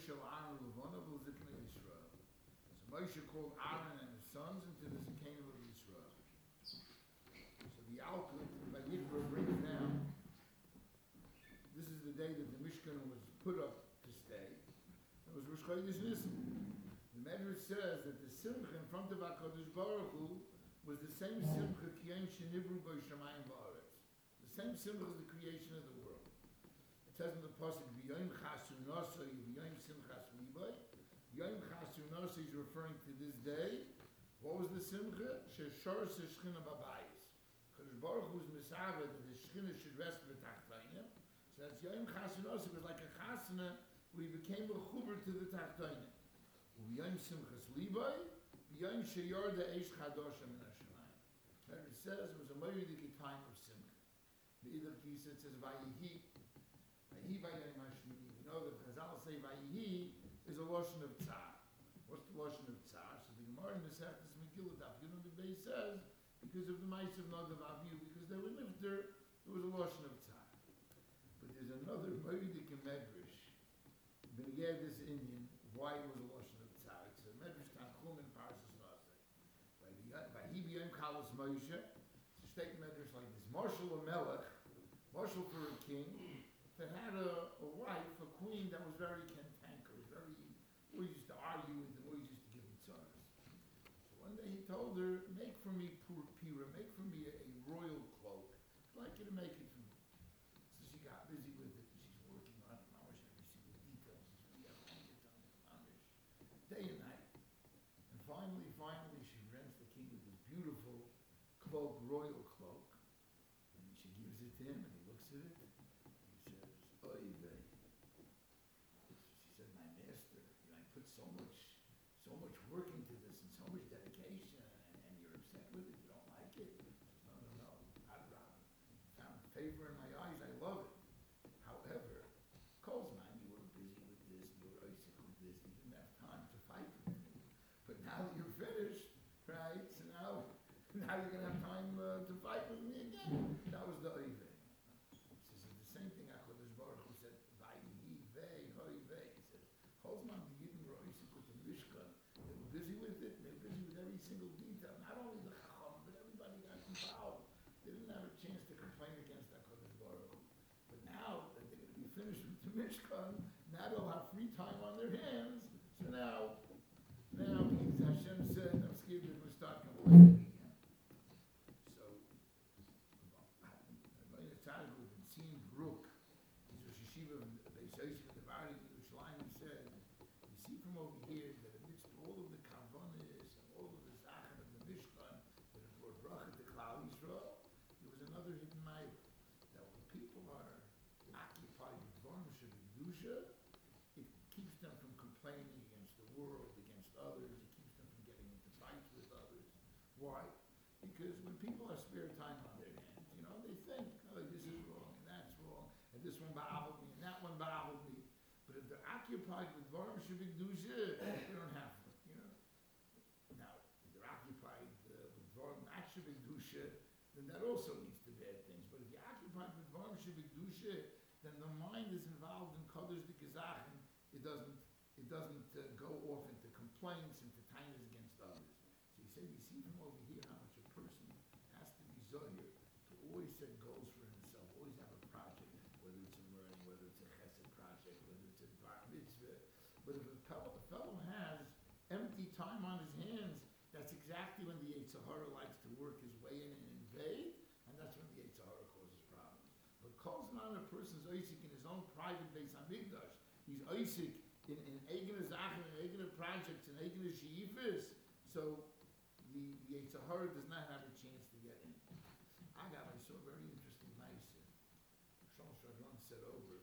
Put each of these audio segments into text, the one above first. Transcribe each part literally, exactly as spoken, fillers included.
Moshe Aaron Levonav Ziknei Yisrael. So Moshe called Aaron and his sons into the Zikanim of Yisrael. So the Alkut by Yikra brings down. This is the day that the Mishkan was put up to stay. It was Rosh Chodesh Nisan. The Medrash says that the Simcha in front of HaKadosh Baruch Hu was the same Simcha Kiyam Shenivru Bo Shamayim Va'aretz. The same Simcha as the creation of the world. It says in the Pasuk, V'yoyim Chasu Nosai, V'yoyim Simchas Libai. Yoyim Chasu Nosai is referring to this day. What was the Simcha? Sheshor Shechina Babayis. Kadosh Baruch Hu was Misaveh that the Shechina should rest b'Tachtainim. So that's Yoyim Chasu Nosai. It was like a chasana where he became a chuber to the Tachtainim. V'yoyim Simchas Libai. V'yoyim Sheyor De'esh Chadosha Min HaShamayim. But it says it was a Moedik time of Simcha. The Idar Kisa, it says Vayihi. Vayihi Vayihi Mashmini. We know that Chazal say Vayihi is a Lashon of Tzar. What's the Lashon of Tzar? So the Gemara in the Sechtes Megillah Daf Yud the Beis says because of the mice of Nadav Avihu, because they were nifter, there was a Lashon of Tzar. But there's another Moedik and Medrash. Beneged this Indian, why it was a Lashon of Tzar. It's a Medrash Tanchum in Parshas Nasei. Vayihi B'yom Kalos Moshe. It's a state Medrash like this. Marshal a Melech, Marshal for a king, that had a, a wife, a queen that was very cantankerous, very, always used to argue with him, always used to give him tzaras. So one day he told her, make for me pur pira, make for me a, a royal cloak. I'd like you to make it for me. So she got busy with it, and she's working on it, mamash, every single detail. She's really having it on mamash, day and night. And finally, finally, she rents the king with this beautiful cloak, royal cloak. And she gives it to him, and he looks at it. Oy vey. She said, my master, you know, I put so much, so much work into this and so much dedication, and, and you're upset with it, you don't like it. She says, no, no, no, Abraham, found favor in my eyes, I love it. However, Kolzman, you were busy with this, you were Isaac with this, you didn't have time to fight with me. But now that you're finished, right, so now, now you're going to have time uh, to fight with me again. That was the Oy vey. Same thing HaKadosh Baruch Hu said, Vayihi vei, hoi vei. He said, Holzman the Yidden were Isaac with the Mishkan. They were busy with it, they were busy with every single detail. Not only the Chacham, but everybody got involved. They didn't have a chance to complain against HaKadosh Baruch Hu. But now that they're going to be finished with the Mishkan, now they'll have free time on their hands. So now, now, as Hashem said, I'm scared they're going to start complaining again. So, Seen Brook, he's a yeshiva of Beis Yosef of the Bari in Yerushalayim, said, you see from over here that amidst all of the kavanas and all of the zachem of the Mishkan that have brought bracha to Klal Yisrael, there was another hidden mile, that when people are occupied with Dvarim Shebekdusha, it keeps them from complaining against the world, against others, it keeps them from getting into fights with others. Why? Because when people have spare time on their hands, you know, they think, oh, this is wrong, and that's wrong, and this one ba'avod me, and that one ba'avod me. But if they're occupied with Dvarim Shebekdusha, they don't have to, you know. Now, if they're occupied uh, with Dvarim not Shebekdusha, then that also leads to bad things. But if you're occupied with Dvarim Shebekdusha, then the mind is involved in Kodesh D'Gezachen. It doesn't, it doesn't uh, go off into complaints, into tainas against others. So he said, we see from over here how much a person has to be zohir, to always set goals for himself, always have a project, whether it's a learning, whether it's a chesed project, whether it's a bar mitzvah. But if a fellow, a fellow has empty time on his hands, that's exactly when the Yetzer Hara likes to work his way in and invade, and that's when the Yetzer Hara causes problems. But calls not a person's Isaac in his own private Beis Hamikdash. He's Isaac in, in Eigen Zachen, in Eigen projects, in Eigen Sheifas. So the, the Yetzer Hara does not have a chance to get in. I got, I saw a very interesting nice Shlomo Shradron said over.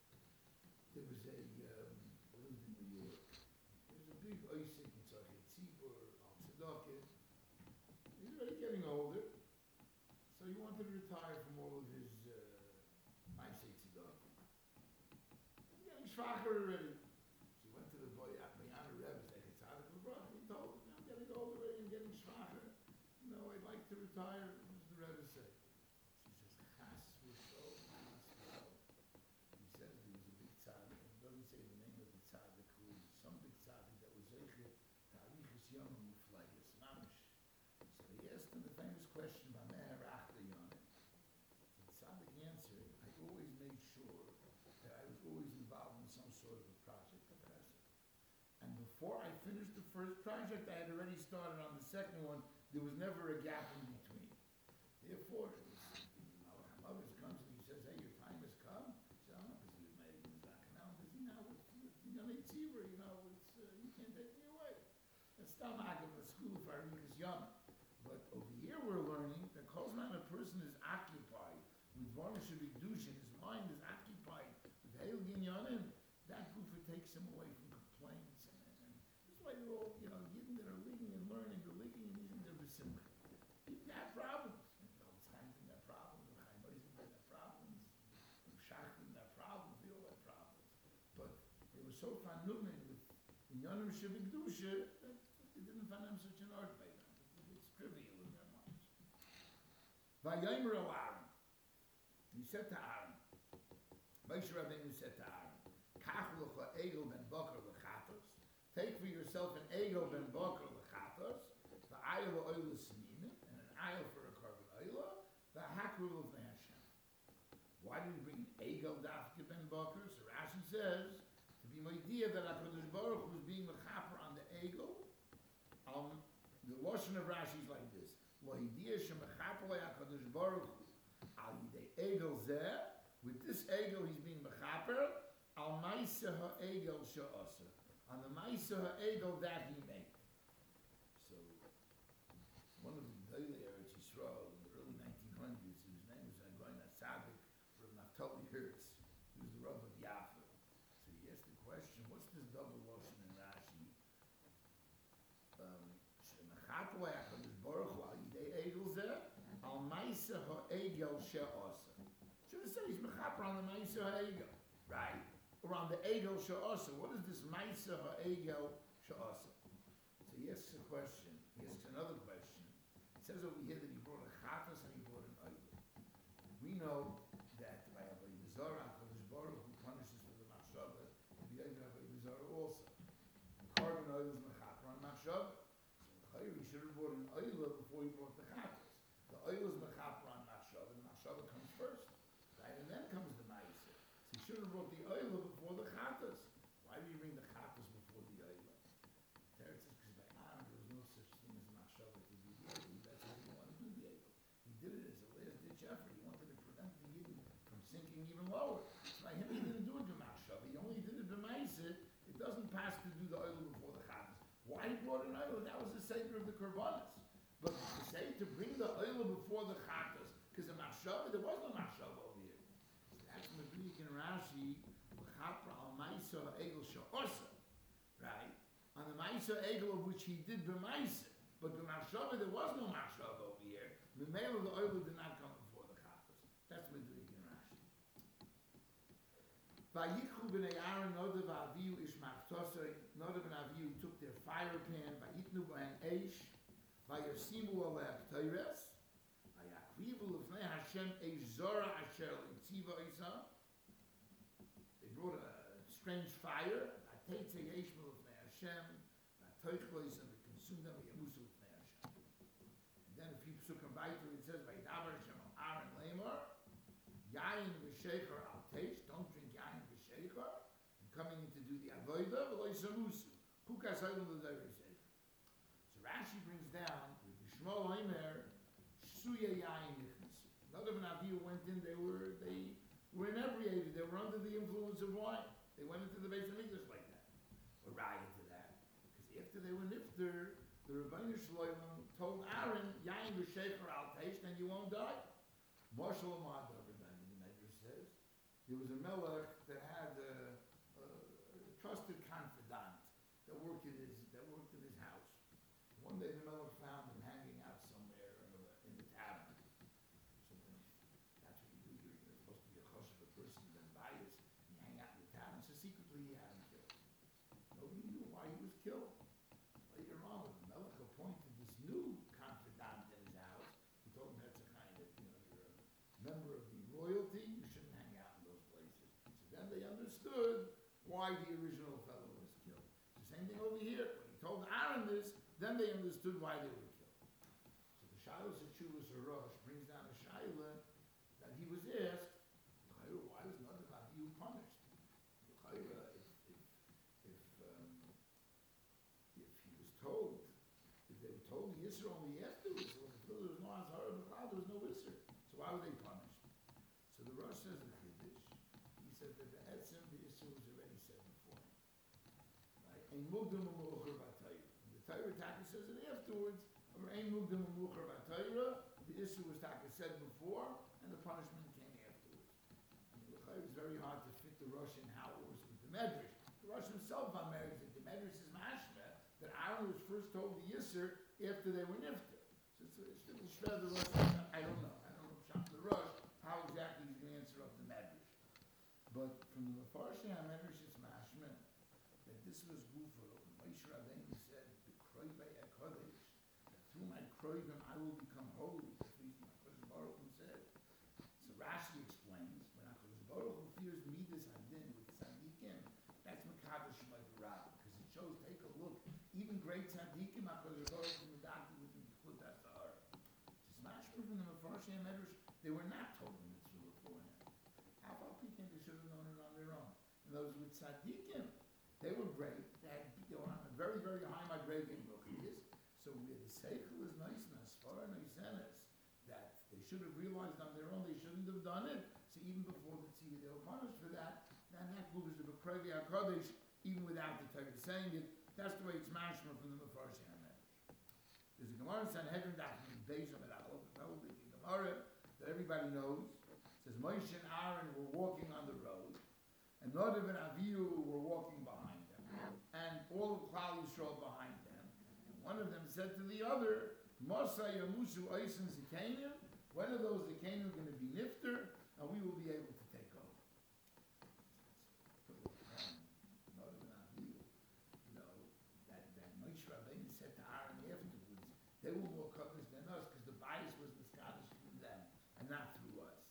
There was a, um, I lived in New York. There was a big Isaac in Tzachei Tzibur, Al Tzedakah. He's already getting older. So he wanted to retire from all of his uh, Maaseh Tzedakah. He's getting schwacher already. So he went to the boy, Mayana Rebbe, Zechet Tzadik L'Bracha. He told him, I'm getting older already, I'm getting schwacher. You know, I'd like to retire. What does the Rebbe say? She says, Chas v'shol, chas v'shol. He says he was a big tzaddik. It doesn't say the name of the tzaddik Yom Muflayis, Mamish. So he asked him the famous question by Meher Achta Yonim. So the Tzaddik answered, I always made sure that I was always involved in some sort of a project of Chesed. And before I finished the first project, I had already started on the second one. There was never a gap in between. Therefore, it was, you know, Hamavis comes and he says, hey, your time has come. He said, I'm not busy with my Mizrach. Now I'm busy now with, with Yom Tzivur, you know, it's, uh, you can't take me away. That's still not going to school for Arikas Yom. But over here we're learning that Kozman, a person is occupied with Varnish of Kedushin, his mind is occupied with Heil Ginyanim, that Gufa takes him away from complaints. And, and, and that's why they're all, you know, Yidden that are leaking and learning, they're leaking and using their Besimcha. Yidden have problems. You know, Chaim didn't have problems, the Chaim Oiz didn't have problems, the Shach didn't have problems, they all had problems. But they were so fanumin with Ginyanim Shebekdusha that they didn't find them such an art by them. It's trivial in their minds. Vayomer el Aaron. He said to Aaron, Moshe Rabbeinu said to Aaron, Kach lecha egel ben boker lechatos. Take for yourself an egel ben boker lechatos, the ayel oil smina, and an ayel for a carbon oil, the hakrul of the Hashem. Why did he bring an egel dafke ben boker? So Rashi says, to be my idea that HaKadosh Baruch Hu was being mechaper on the egel. Um, the Lashon of Rashi is like this: Lo idea shemechaper HaKadosh Baruch Hu al yidei egel zeh. With this egel, he's being mechaper al ma'aseh ha'egel she'asa, on the ma'aseh ha'egel that he made. So, one of the Gedolei Eretz Yisrael in the early nineteen hundreds, whose name was Agoin HaTzadik, Rav Naftali Hertz, he was the Rav of Yafa. So he asked the question, what's this double Lashon in Rashi? Shemechaper HaKadosh Baruch Hu al yidei egel zeh al ma'aseh ha'egel she'asa. Should have said he's mechaper on the Ma'aseh ha'egel, right? Or on the egel she'asa. What is this Ma'aseh ha'egel she'asa? So he asks a question. He asks another question. It says over here that he brought a chatas and he brought an oil. We know that by Avodah Zarah, HaKadosh Baruch Hu punishes for the machshava, and the Avodah Zarah also. The carbon oil is mechaper on machshava. So he should have brought an oil before he brought the chatas. The oil is mechaper on machshava, and machshava comes first. And then comes the Ma'aseh. So he should have brought the oil before the Chatas. Why did he bring the Chatas before the oil? Teretz says because by Aaron there was no such thing as a Machshava to do the oil. That's why he didn't want to do the oil. He did it as a last ditch effort. He wanted to prevent the Yidden from sinking even lower. So by him he didn't do it to Machshava. He only did it to Ma'aseh. It doesn't pass to do the oil before the Chatas. Why he brought an oil? That was the Seder of the Korbanos. But to say to bring the oil before the Chatas, because the Machshava, there was no Machshava over here. That's Meduyik in Rashi, L'chapra al Ma'aseh ha'egel she'asa, right? On the Ma'aseh egel of which he did b'Ma'aseh, but the Machshava, there was no Machshava over here. The male of the oil did not come before the Chatas. That's Meduyik in Rashi. Vayikhu b'nei Aaron Nodav Avihu ish machtosei. Nodav and Avihu took their fire pan, vayitnu b'hen eish, vayasimu aleh p'toires, vayakrivu l'fnei Hashem eish zora asher l'tziva isa. They brought a strange fire, v'ateitze yeshma l'fnei Hashem, v'atoichlois, and they consumed them, v'yamusu l'fnei Hashem. And then if you come back to it, it says, v'yidaber Hashem al Aaron lemar, yayin v'shecher al teish, don't drink yayin v'shecher, and coming in to do the avodah, v'lo yisamusu, kukas hayim l'dayre sefer. So Rashi brings down, with Shmuel Omer, Suya Yayin Nichnasu. None of an Avihu went in, they were, they were inebriated, they were under the influence of wine. They went into the Beis HaMikdash like that. Or right into that. Because after they were nifter, the Rebbeinu Shloimeh told Aaron, Yayin v'shecher al teish, then you won't die. Marshal Amad, the Medrash says, there was a melech that had a, a, a trusted confidant that worked in his that worked in his house. One day the melech found him hanging out somewhere in the, in the tavern. So then, that's what you do. You're, you're supposed to be a choshev, a person, then bias, and you hang out in the tavern. So secretly he had him killed. Nobody knew why he was killed. Later on, when the melech appointed this new confidant in his house, he told him that's a kind of, you know, you're a member of the royalty, you shouldn't hang out in those places. So then they understood why the original fellow was killed. It's the same thing over here. When he told Aaron this, then they understood why they were killed. So the Shiloh Sechuvas Rosh brings down a Shiloh that he was asked, why was Nadav Avihu punished? If, if, if, um, if he was told, if they were told the Yisr only afterwards, so there was no Azhara B'chal, there was no Yisr. So why were they punished? So the Rosh says in Kiddush, he said that the Etzim, the Yisr was already said before. Right? Ein Mugdam U'Mu'achar B'Tayra. The Torah Taka says it afterwards, or Ein Mugdam U'Mu'achar B'Tayra, the Yisr was Taka said before, and the punishment came afterwards. I mean, it's very hard to fit the Rosh in how it was with the Medrash. The Rosh himself on marriage that the Medrash is mashma, that Aaron was first told the Yisr after they were nifter. So it's a shtickle shred the Rosh, I don't know. I don't know Shach the Rosh, how exactly he's going to answer up the Medrash. But from the Mefarshei HaMedrash it's mashma, that this was Gufa. Moshe Rabbeinu said, the Kroivei HaKodesh, that through my Kroivim I will become holy. That's what HaKadosh Baruch Hu said. So Rashi explains, when HaKadosh Baruch Hu fears Midas Hadin with Tzadikim, that's Makadosh Shemai B'Rab, because it shows, take a look, even great Tzadikim, HaKadosh Baruch Hu Medaki with the Yichud HaTzahar. Just mashma from the Mefarshei HaMedrash, they were not told the mitzvah beforehand. How about people, they should have known it on their own. And those with Tzadikim, they were great, they, had, they were on a very, very high migrating Ruchiyas, so where the Seichel is nice and Asfar and Isenes, that they should have realized on their own they shouldn't have done it. So even before the Tziddah they were punished for that. And that group is the B'Krovi HaKodesh, even without the Torah saying it. That's the way it's mashma from the Mefarshei HaMedrash. There's a Gemara in Sanhedrin document, Beis Amid Aleph, a very big Gemara that everybody knows. It says Moshe and Aaron were walking on the road, and Nadav and Avihu were walking behind them, and all of Klal Yisrael behind them. And one of them said to the other, Mosa Yamusu Oisin Zikanim, when are those Zikanim going to be nifter, and we will be able to take over? Nadav and Avihu, you know, that, that Moshe Rabbeinu said to Aaron afterwards, they were more covetous than us, because the bias was the Scottish through them, and not through us.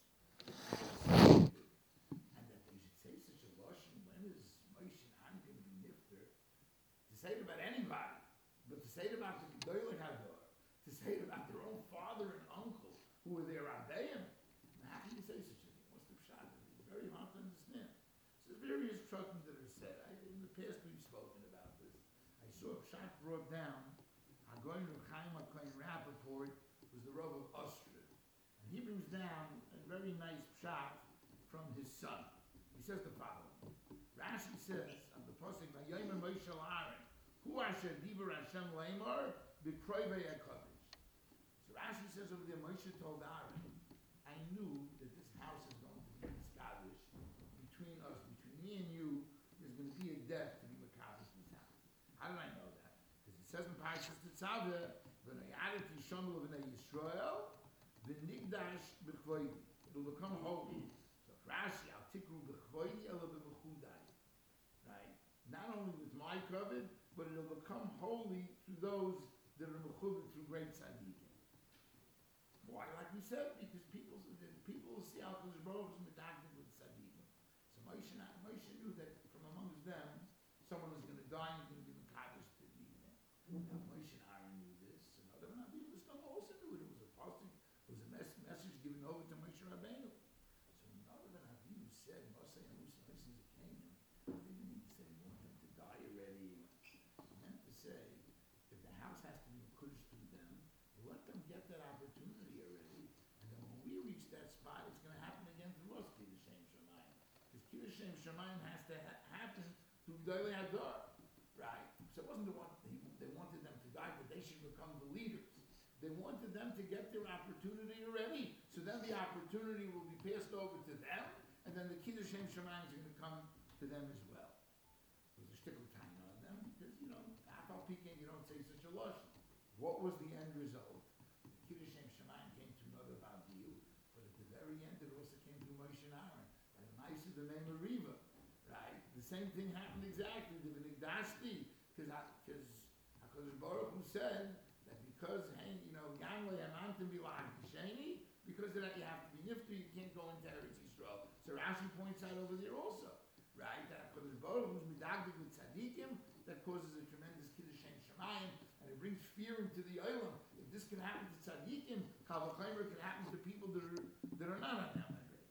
And that they should say such a lashon, when is Moshe and Aaron going to be nifter? To say it about anybody, but to say it about the Gedolei Hador, to say it about their own father and uncle, who were their Rabbeim, how can you say such a thing? What's the pshat? It's very hard to understand. So there's various pshatim that are said. I, in the past we've spoken about this. I saw a pshat brought down. Hagoyin Reb Chaim HaKohen Rappaport was the Rav of Austria. And he brings down a very nice pshat from his son. He says the following. Rashi says, on the pasuk, Vayomer Moshe Aaron, Hu asher diber Hashem leimor, b'kroivei HaKodesh. So Rashi says over there, Moshe told Aaron, I knew that this house is going to be established between us, between me and you, there's going to be a death to be Makadosh this house. How did I know that? Because it says in Parashas Tetzaveh, V'nayadati shomel v'nei Yisrael, v'nigdash b'chvoidi. It'll become holy. So Rashi, al tikru b'chvoidi, ela b'mechudai. Right? Not only with my covet, but it'll become holy to those that are mechuded through great tzaddikim. Why? Like we said, because people, the people will see how Kodesh Baruch Hu is medactic with tzaddikim. So Moshe, Moshe knew that from amongst them, someone was going to die and going to be mekadosh to be there. Now Moshe and Aaron knew this, and other Navi also knew it. It was a passing, it was a mess, message given over to Moshe Rabbeinu. So another Navi said, Moshe and Moshe Moshe came, they didn't need to say we want them to die already. He meant to say, if the house has to be mekudesh through them, let them get that opportunity already, and then when we reach that spot, it's going to happen again through us, Kiddush Shem Shemayim. Because Kiddush Shem Shemayim has to ha- happen through Gedolei Hador, right? So it wasn't the one, they, they wanted them to die, but they should become the leaders. They wanted them to get their opportunity already, so then the opportunity will be passed over to them, and then the Kiddush Shem Shemayim is going to come to them as well. There's a shtickle time on them, because, you know, Afal Pekin, you don't say such a lashon. What was the end result? Kiddush Shem Shemayim came to Nadav Avihu, but at the very end it also came to Moshe and Aaron. And the nice of the name of Riva, right? The same thing happened exactly. The V'nigdashti, because HaKadosh Baruch Hu said that because, hey, you know, Yamle Hamantim Bilach Sheni, because of that you have to be nifter, you can't go into Eretz Yisrael. So Rashi points out over there also, right? That HaKadosh Baruch Hu is medagdig with tzaddikim, that causes a tremendous Kiddush Shem Shemayim, and it brings brings fear into the Olam. If this can happen to tzaddikim, kal v'chomer can happen to people that are that are not on that madrega.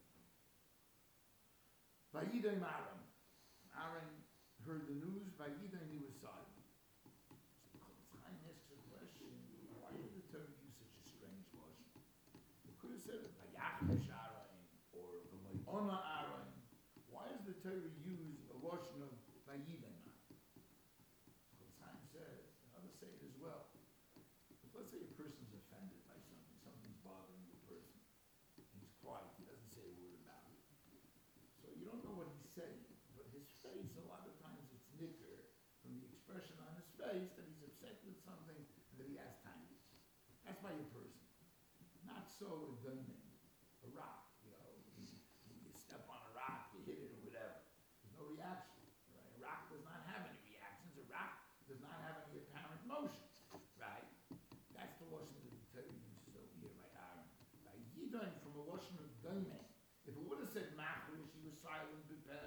Vayidei Aaron. Aaron heard the news. Vayidei, he was silent. So Chaim asks a question: why did the Torah use such a strange lashon? It could have said Vayachish Aaron or V'mayona Aaron. Why does the Torah use a lashon of Vayidei? Says, and others say it as well. But let's say a person's offended by something, something's bothering the person. He's quiet, he doesn't say a word about it. So you don't know what he's saying, but his face, a lot of times it's nicker from the expression on his face that he's upset with something and that he has time. That's by a person. Not so a diamond, a rock, you know, you, you step on a rock, you hit it or whatever. There's no reaction. Right? A rock does not have any reactions. A rock does not have any apparent motion, right? That's the lashon that the Torah uses over here by Aaron. By Yidon from a lashon of doimeh. If it would have said machrish, he was silent,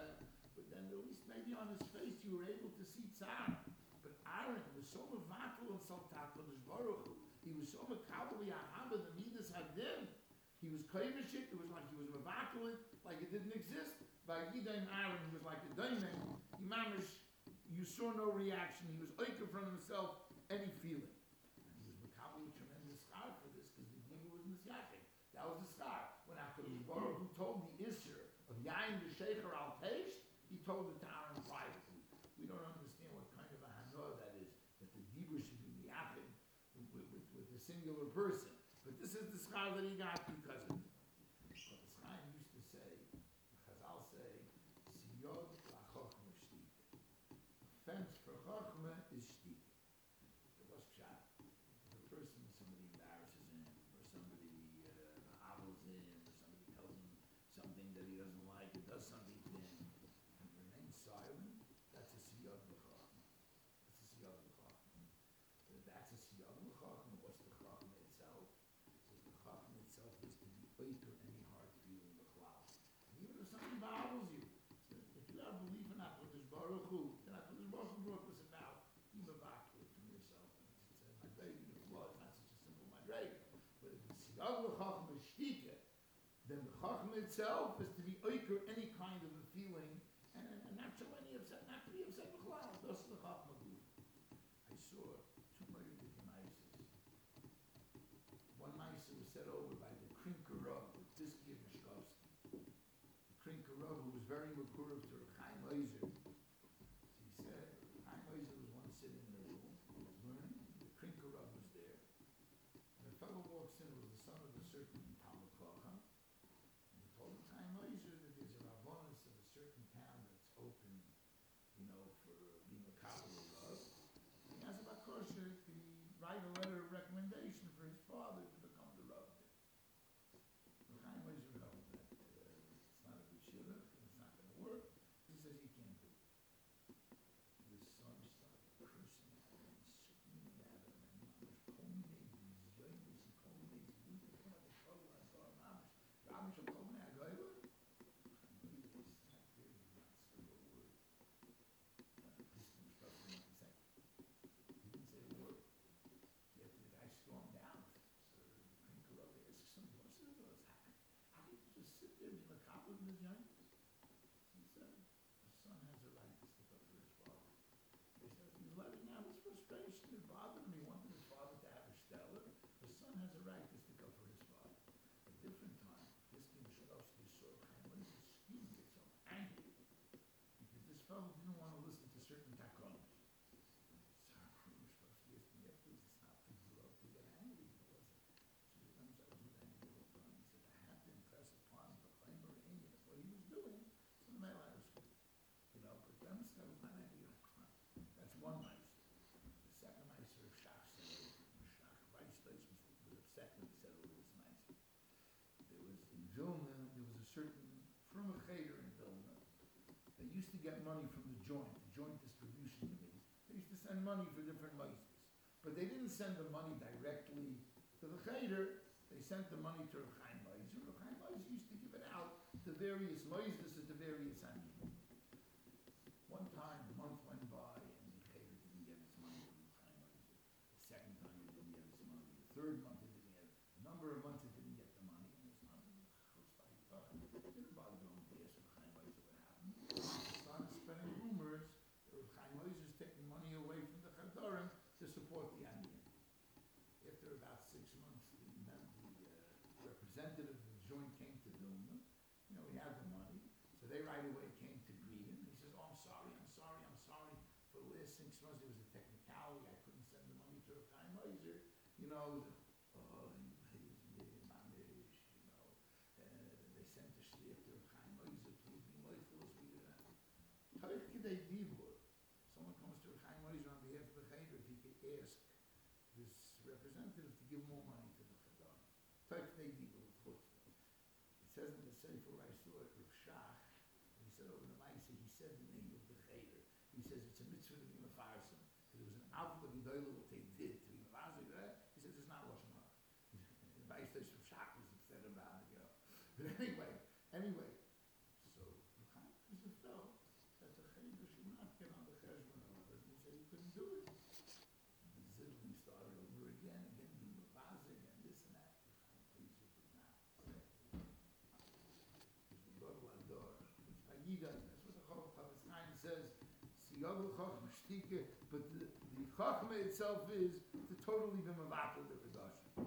but then at least maybe on his face you were able to see tzar. But Aaron was so mevatel and self-takodesh baruch Hu. He was so mekabel yahaba the midas hadin. He was koymish it. It was like he was mevatel it, like it didn't exist. By Yidon Aaron, he was like a doimeh. He mamish. You saw no reaction. He was oiker from himself any feeling. And he was makabel a tremendous scar for this because the Diva was misyakin. That was the scar. When HaKadosh Baruch Hu told the Isser of Yain the Sheikher al Teish, he told it to Aaron privately. We don't understand what kind of a hanoah that is, that the Diva should be miyakin with, with, with a singular person. But this is the scar that he got because of it. But the scar used to say, Chazal say, Siyod la'chochma shtika. Offense for Chachma is shtik. It was pshat. If a person, somebody embarrasses him, or somebody uh, hobbles him, or somebody tells him something that he doesn't like, or does something to him, and remains silent, that's a siyad l'chachma. That's a siyad l'chachma. That's a siyad l'chachma. What's the Chachma itself? Says the Chachma itself is to be oiter any hard feeling b'chlal. Even if something bothers you, if you have belief in HaKadosh Baruch Hu, then HaKadosh Baruch Hu brought this about. You mevakli from yourself. And it's a madrega, the flaw is not such a simple madrega. But if it's siyag l'chachma shtika, then the chachma itself is to be oiker any kind of a feeling, and, and, and not show any upset, not to be upset b'chlal. That's the chachma guf. I saw two very big mices. One mice was set over by the Krinker Rav, with Disky and Mishkovsky. The Krinker Rav, who was very makurv to Chaim Oizer. So he said, Chaim Oizer was once sitting in a room, he was learning, the Krinker Rav was there, and a fellow walks in, it was the son of a certain Talmud Chacham, and he told Chaim Oizer that there's a Rabbanus of a certain town that's open, you know, for being a Kabbalah Rav. He asked about kosher to write a letter of recommendation for his father to become the Rav there. So Chaim Oizer held that uh, it's not a good shidduch, and it's not going to work. He says he can't do it. His son started cursing at him and screaming at him, and mamish kolminei b'zyonis and kolminei zvutim in front of the Torah. I saw mamish, mamish of kolminei agoyla. Chaim Oizer sat there and did not say a word. This was probably not the same. He didn't say a word. Yet the guy stormed out. So the Krinker Rav asks him, what's it about? How can you just sit there and be makabel in his young? He said, the son has a right to stick up for his father. He said, he's letting out his frustration. It bothered him. He wanted his father to have a stellar. The son has a right to stick up for his father. A different time, Disky and Mishkovsky saw Chaim Oizer scheming, get so angry. Because this fellow didn't want to listen to certain takonos. So Mishkovsky asked me afterwards, it's not for the Rav to get angry. It wasn't. So he comes out with angry all the time. He said, I had to impress upon the Chaimer Indian what he was doing. So the male I was, you know, but then this guy was not angry. That's one mice. The second mice are Shach said over. Shach Reichsdeutsch was, was upset when he said over this mice. There was in Vilna, there was a certain from a cheder in Vilna. They used to get money from the joint, the joint distribution committee. They used to send money for different mices. But they didn't send the money directly to the cheder. They sent the money to Reb Chaim Oizer. Reb Chaim Oizer used to give it out to various moises and to various animals. One time, a month went by, and the cheder didn't get its money from Reb Chaim Oizer. The second number of months it didn't get the money, and it's not it didn't bother going to ask Reb Chaim Oizer what happened. It started spreading rumors that Reb Chaim Oizer is taking money away from the Chadorim to support the Aniyim. After about six months, the, the uh, representative of the joint came to Vilna. You know, we have the money. So they right away came to greet him. He says, oh, I'm sorry, I'm sorry, I'm sorry. For the last six months, there was a technicality. I couldn't send the money to Reb Chaim Oizer. You know, oh, he pays me, mamish, you know. Uh, they sent a shliach to Reb Chaim Oizer, please be mindful as we do that. Taich Kidei Dibur. Someone comes to Reb Chaim Oizer on behalf of the Cheder, if he could ask this representative to give more money to the Chadar. Taich Kidei Dibur, of course. It says in the Sefer I saw it, Rav Shach, and he said over the Maisa, he said the name of the Cheder. He says it's a mitzvah to be mefarsim. Because it was an avla gedolah what they did to be mefarsim. He says it's not Lashon Hara. The Maisa Rav Shach was upset about it, you know. But anyway, anyway, so Rav Chaim Oizer felt that the Cheder should not get on the cheshbon of others. He said he couldn't do it. And the Zidling started over again, again being mefarsim and this and that. Rav Chaim Oizer did not. That's what the Chofetz Chaim says. Siyagul Chachma Shtika, but the, the Chachma itself is to totally be mevatel the Redash.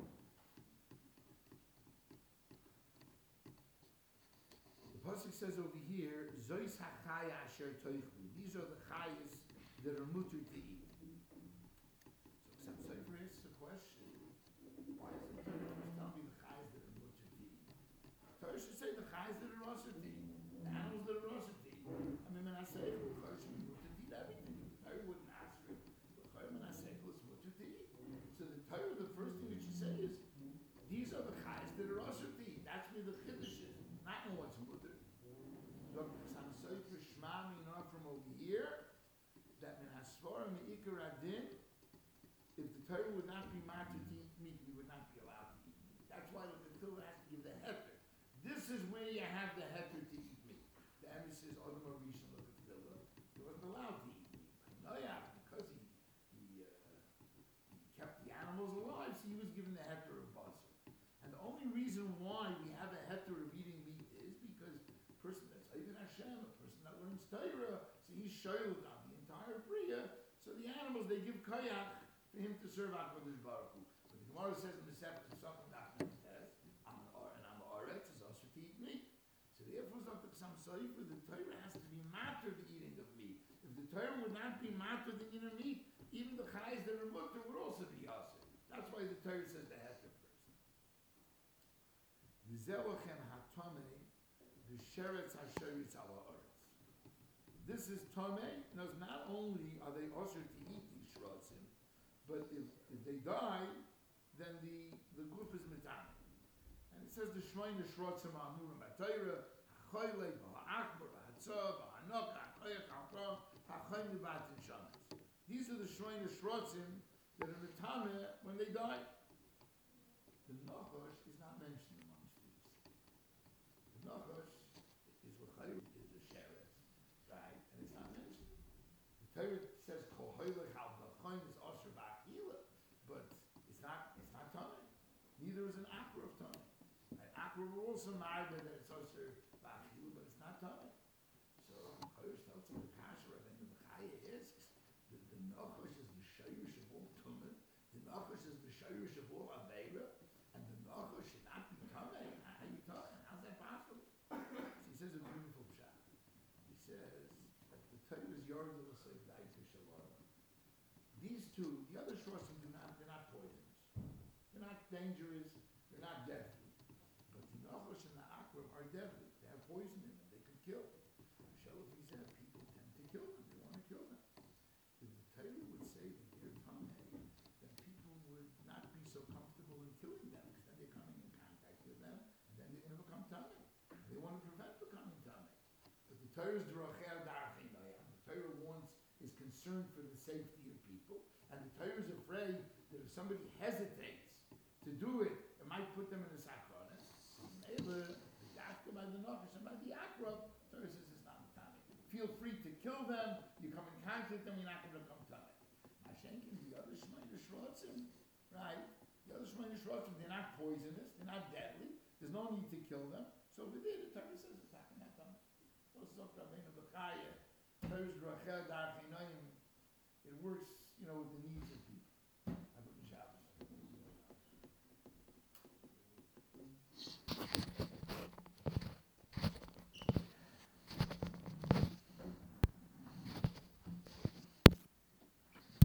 The pasuk says over here, Zois HaChaya Asher Toichlu. These are the chayas that are mutter to eat. So Ksam Sefer asks the question, why is the Torah always tell me the chayas that are mutter to eat? The Torah should say the chayas that are also to eat. The animals that are also to eat. I mean, when I say it, the Torah should be mutter to eat everything. The Torah wouldn't ask for it. The Torah, when I say it, was mutter to eat. So the Torah, the first thing it should say is, these are the chayas that are also to eat. That's where the chiddush is. Not know what's mutter. Look, Ksam Sefer Shema Minah from over here, that min hasvara me'ikar adin, if the Torah would not be matter to eat meat, we would not be allowed to eat meat. That's why the Torah has to give the heter. This is where you have the heter to eat meat. The Amos says, Odom Arishon look at the Torah. He wasn't allowed to eat meat. No, yeah, because he he, uh, he kept the animals alive, so he was given the heter of basar. And the only reason why we have a heter of eating meat is because a person that's Eivid Hashem, a person that learns Torah, so he's shoyled on the entire Bria. So the animals, they give koyach for him to serve HaKadosh Baruch Hu. But the Gemara says in the Sefer Pesachim Daf Memtes, I'm an or and I'm an oretz is also to eat meat. So therefore, Zok Ksam Sefer, the Torah has to be matter the eating of meat. If the Torah would not be matter the eating of meat, even the chayes that are mutter would also be yasir. That's why the Torah says the heter first. The Zelachem HaTomei, the Sheretz HaSheretz Ala Oretz. This is Tomei. Now, not only are they also to eat these shrotzim, but if, if they die, then the, the group is mitame. And it says the Shmoyne Shrotzim Amurim B'Torah, HaChoyle, HaAkbar, HaTzov, HaNok, HaChoyach, HaProm, HaChoym Libatin Shamas. These are the Shmoyne Shrotzim that are mitame when they die. The Nachash is not mentioned amongst these. The Nachash is L'chayr, is the Sheretz, right? And it's not mentioned. The Torah says Kol Hoylech Al B'Choin is Asher B'Achila, but it's not. It's not Tamei. Neither is an Akra of Tamei. An Akra will also marry that it's Asher B'Achila, but it's not Tamei. So Chodesh tells him the Kasher of the Chaya asks the the Nachash is the Shayush of all Tumah. The Nachash is the Shayush of all Aveira. And the Nachash should not be Tamei. How are you talking? How's that possible? So he says a beautiful pshat. He says that the Torah is Yoreh L'Sei Daita Shalom. These two, the other shrotzim do not, they're not poisonous. They're not dangerous. They're not deadly. But the Nachash and the Akrab are deadly. They have poison in them. They can kill. Shalom, he said, people tend to kill them. They want to kill them. If the Torah would say that they're Tamei, then people would not be so comfortable in killing them, because then they're coming in contact with them, and then they're going to become Tamei. They want to prevent becoming Tamei. But the Torah is D'Rocher Darchei Noyam. The Torah wants, is concerned for the safety of people, and the Torah is afraid that if somebody hesitates to do it, it might put them in a sakronis. Maybe the Dafka by the Nachash and by the Akrab, Torah says it's not Tamei. Feel free to kill them. You come in contact with them, you're not going to become Tamei. Mashenkin, the other Shmoyne Shrotzim, right? The other Shmoyne shroshim, they're not poisonous, they're not deadly, there's no need to kill them. So over there, the Torah says attacking that time. So Sok Rabbeinu Bechaya, Torah's Rachel Dar Chinayim, it works, you know, with the needs of